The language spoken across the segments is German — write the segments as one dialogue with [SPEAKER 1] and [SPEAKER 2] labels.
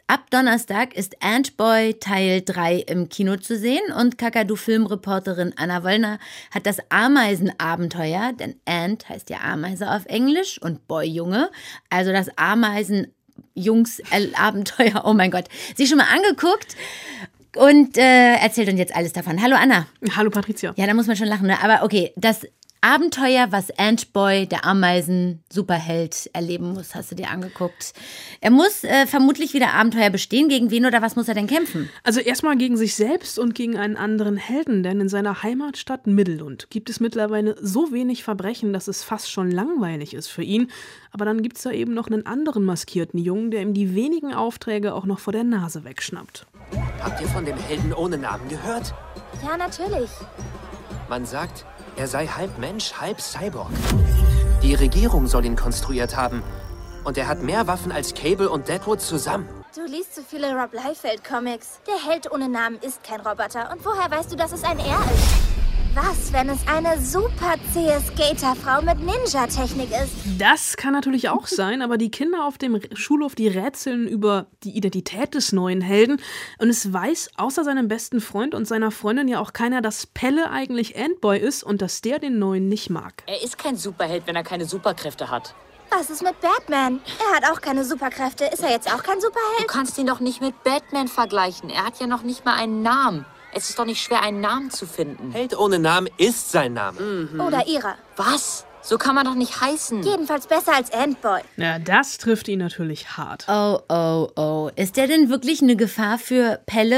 [SPEAKER 1] Ab Donnerstag ist Ant-Boy Teil 3 im Kino zu sehen und Kakadu-Filmreporterin Anna Wollner hat das Ameisenabenteuer, denn Ant heißt ja Ameise auf Englisch und Boy Junge, also das Ameisen-Jungs-Abenteuer, oh mein Gott, sie schon mal angeguckt und erzählt uns jetzt alles davon. Hallo Anna.
[SPEAKER 2] Hallo Patricia.
[SPEAKER 1] Ja, da muss man schon lachen, ne? Aber okay, das Abenteuer, was Ant-Boy, der Ameisen-Superheld, erleben muss, hast du dir angeguckt. Er muss vermutlich wieder Abenteuer bestehen. Gegen wen oder was muss er denn kämpfen?
[SPEAKER 2] Also erstmal gegen sich selbst und gegen einen anderen Helden, denn in seiner Heimatstadt Middelund gibt es mittlerweile so wenig Verbrechen, dass es fast schon langweilig ist für ihn. Aber dann gibt es da eben noch einen anderen maskierten Jungen, der ihm die wenigen Aufträge auch noch vor der Nase wegschnappt.
[SPEAKER 3] Habt ihr von dem Helden ohne Namen gehört?
[SPEAKER 4] Ja, natürlich.
[SPEAKER 3] Man sagt, er sei halb Mensch, halb Cyborg. Die Regierung soll ihn konstruiert haben. Und er hat mehr Waffen als Cable und Deadwood zusammen.
[SPEAKER 4] Du liest zu viele Rob Liefeld-Comics. Der Held ohne Namen ist kein Roboter. Und woher weißt du, dass es ein Er ist? Was, wenn es eine super zähe Skaterfrau mit Ninja-Technik ist?
[SPEAKER 2] Das kann natürlich auch sein, aber die Kinder auf dem Schulhof, die rätseln über die Identität des neuen Helden. Und es weiß außer seinem besten Freund und seiner Freundin ja auch keiner, dass Pelle eigentlich Ant-Boy ist und dass der den neuen nicht mag.
[SPEAKER 5] Er ist kein Superheld, wenn er keine Superkräfte hat.
[SPEAKER 4] Was ist mit Batman? Er hat auch keine Superkräfte. Ist er jetzt auch kein
[SPEAKER 5] Du
[SPEAKER 4] Superheld?
[SPEAKER 5] kannst ihn doch nicht mit Batman vergleichen. Er hat ja noch nicht mal einen Namen. Es ist doch nicht schwer, einen Namen zu finden.
[SPEAKER 3] Held ohne Namen ist sein Name.
[SPEAKER 4] Oder ihrer.
[SPEAKER 5] Was? So kann man doch nicht heißen.
[SPEAKER 4] Jedenfalls besser als Ant-Boy.
[SPEAKER 2] Ja, das trifft ihn natürlich hart.
[SPEAKER 1] Oh. Ist der denn wirklich eine Gefahr für Pelle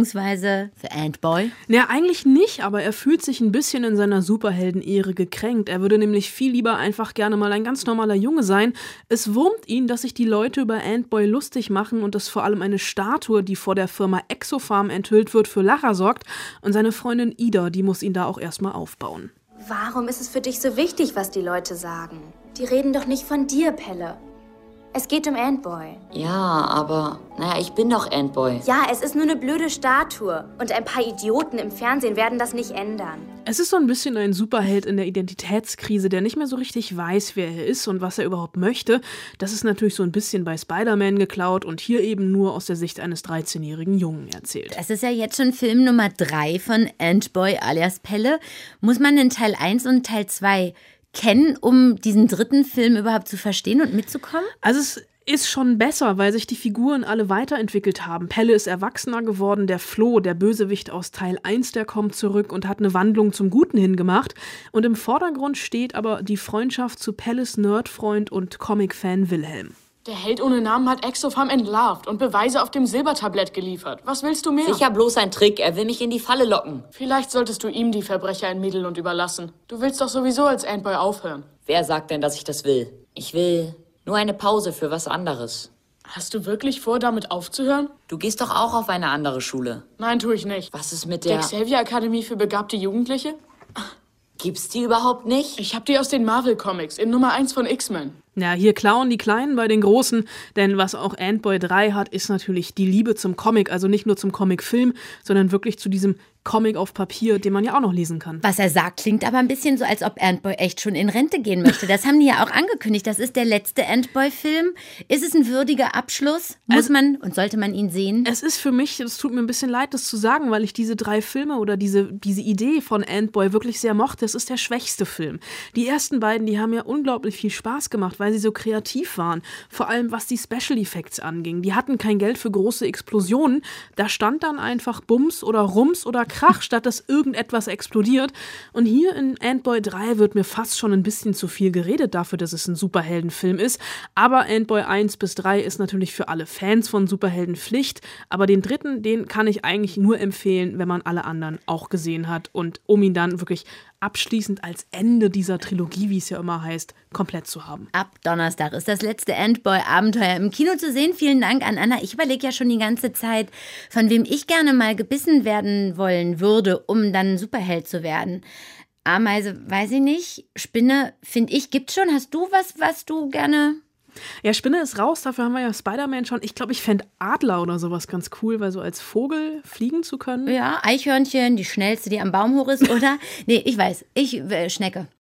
[SPEAKER 1] bzw. für Ant-Boy?
[SPEAKER 2] Ja, eigentlich nicht, aber er fühlt sich ein bisschen in seiner Superhelden-Ehre gekränkt. Er würde nämlich viel lieber einfach gerne mal ein ganz normaler Junge sein. Es wurmt ihn, dass sich die Leute über Ant-Boy lustig machen und dass vor allem eine Statue, die vor der Firma Exopharm enthüllt wird, für Lacher sorgt. Und seine Freundin Ida, die muss ihn da auch erstmal aufbauen.
[SPEAKER 6] Warum ist es für dich so wichtig, was die Leute sagen? Die reden doch nicht von dir, Pelle. Es geht um Ant-Boy.
[SPEAKER 5] Ja, aber, ich bin doch Ant-Boy.
[SPEAKER 6] Ja, es ist nur eine blöde Statue. Und ein paar Idioten im Fernsehen werden das nicht ändern.
[SPEAKER 2] Es ist so ein bisschen ein Superheld in der Identitätskrise, der nicht mehr so richtig weiß, wer er ist und was er überhaupt möchte. Das ist natürlich so ein bisschen bei Spider-Man geklaut und hier eben nur aus der Sicht eines 13-jährigen Jungen erzählt.
[SPEAKER 1] Das ist ja jetzt schon Film Nummer 3 von Ant-Boy alias Pelle. Muss man den Teil 1 und Teil 2 kennen, um diesen dritten Film überhaupt zu verstehen und mitzukommen?
[SPEAKER 2] Also es ist schon besser, weil sich die Figuren alle weiterentwickelt haben. Pelle ist erwachsener geworden, der Flo, der Bösewicht aus Teil 1, der kommt zurück und hat eine Wandlung zum Guten hingemacht. Und im Vordergrund steht aber die Freundschaft zu Pelles Nerdfreund und Comic-Fan Wilhelm.
[SPEAKER 7] Der Held ohne Namen hat Exopharm entlarvt und Beweise auf dem Silbertablett geliefert. Was willst du mehr?
[SPEAKER 5] Sicher bloß ein Trick, er will mich in die Falle locken.
[SPEAKER 7] Vielleicht solltest du ihm die Verbrecher in Middelund überlassen. Du willst doch sowieso als Ant-Boy aufhören.
[SPEAKER 5] Wer sagt denn, dass ich das will? Ich will nur eine Pause für was anderes.
[SPEAKER 7] Hast du wirklich vor, damit aufzuhören?
[SPEAKER 5] Du gehst doch auch auf eine andere Schule.
[SPEAKER 7] Nein, tue ich nicht.
[SPEAKER 5] Was ist mit
[SPEAKER 7] Die
[SPEAKER 5] der...
[SPEAKER 7] Xavier Akademie für begabte Jugendliche?
[SPEAKER 5] Gibt's die überhaupt nicht?
[SPEAKER 7] Ich hab die aus den Marvel-Comics in Nummer 1 von X-Men.
[SPEAKER 2] Ja, hier klauen die Kleinen bei den Großen, denn was auch Ant-Boy 3 hat, ist natürlich die Liebe zum Comic, also nicht nur zum Comic-Film, sondern wirklich zu diesem Comic auf Papier, den man ja auch noch lesen kann.
[SPEAKER 1] Was er sagt, klingt aber ein bisschen so, als ob Ant-Boy echt schon in Rente gehen möchte. Das haben die ja auch angekündigt. Das ist der letzte Ant-Boy-Film. Ist es ein würdiger Abschluss? Muss man und sollte man ihn sehen?
[SPEAKER 2] Es ist für mich, es tut mir ein bisschen leid, das zu sagen, weil ich diese 3 Filme oder diese Idee von Ant-Boy wirklich sehr mochte. Es ist der schwächste Film. Die ersten beiden, die haben ja unglaublich viel Spaß gemacht, weil sie so kreativ waren. Vor allem, was die Special Effects anging. Die hatten kein Geld für große Explosionen. Da stand dann einfach Bums oder Rums oder Krach, statt dass irgendetwas explodiert. Und hier in Ant-Boy 3 wird mir fast schon ein bisschen zu viel geredet dafür, dass es ein Superheldenfilm ist. Aber Ant-Boy 1 bis 3 ist natürlich für alle Fans von Superhelden Pflicht. Aber den dritten, den kann ich eigentlich nur empfehlen, wenn man alle anderen auch gesehen hat. Und um ihn dann wirklich abschließend als Ende dieser Trilogie, wie es ja immer heißt, komplett zu haben.
[SPEAKER 1] Ab Donnerstag ist das letzte Ant-Boy-Abenteuer im Kino zu sehen. Vielen Dank an Anna. Ich überlege ja schon die ganze Zeit, von wem ich gerne mal gebissen werden wollen würde, um dann Superheld zu werden. Ameise, weiß ich nicht. Spinne, finde ich, gibt's schon. Hast du was du gerne...
[SPEAKER 2] Ja, Spinne ist raus, dafür haben wir ja Spider-Man schon. Ich glaube, ich fände Adler oder sowas ganz cool, weil so als Vogel fliegen zu können.
[SPEAKER 1] Ja, Eichhörnchen, die schnellste, die am Baum hoch ist, oder? Nee, ich weiß, Schnecke.